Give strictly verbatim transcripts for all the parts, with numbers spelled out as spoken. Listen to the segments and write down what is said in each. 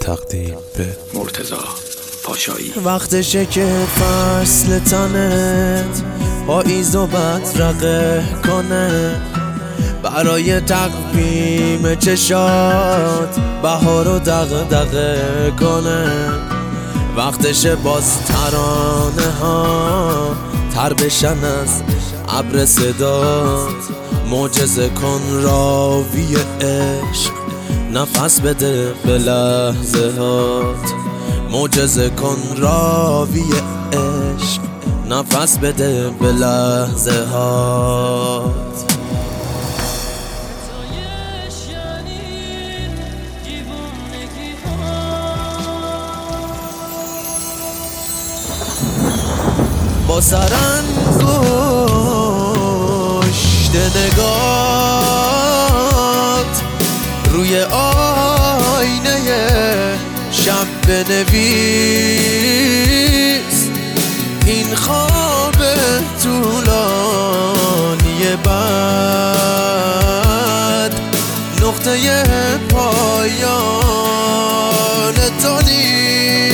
تقدیم به مرتضی پاشایی. وقتشه که فصل تنت پاییز و بدرقه کنه، برای تقویم چشات بهار و دغدغه کنه. وقتشه باز ترانه ها تر بشن از ابر صدات، معجزه کن راوی عشق، نفس بده به لحظه هات. معجزه کن راوی عشق، نفس بده به لحظه هات. با سرانگشت نگات روی آینه شب بنویس این خواب طولانی بعد، نقطه پایان تو نیست.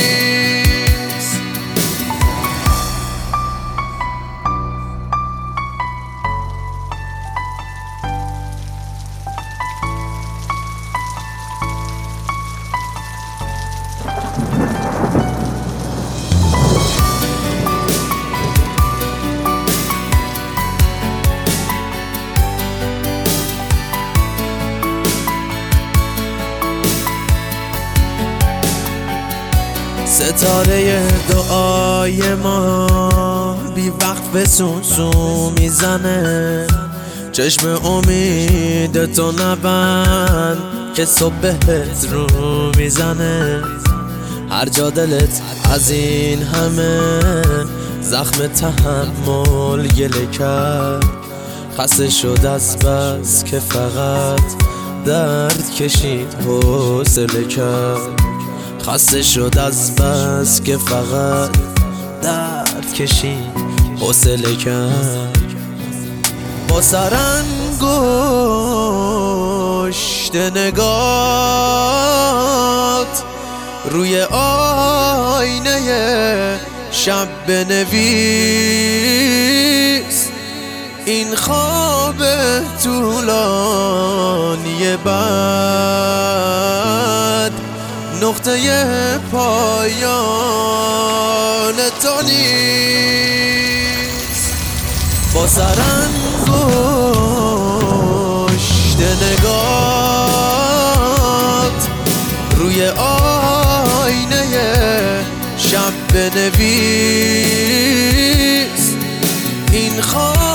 ستاره دعای ما بی وقت سوسو میزنه، چشم امید تو نبند که صبحت رو میزنه. هر جا دلت از این همه زخم تحمل گله کرد، خسته شد از بس که فقط درد کشید حوصله کرد. خسته شد از بس که فقط درد کشید حوصله کرد. با سرانگشت نگات روی آینه شب بنویس این خواب طولانی بعد، نقطه پایان تو نیست. با سرانگشت نگات روی آینه شب بنویس این خواب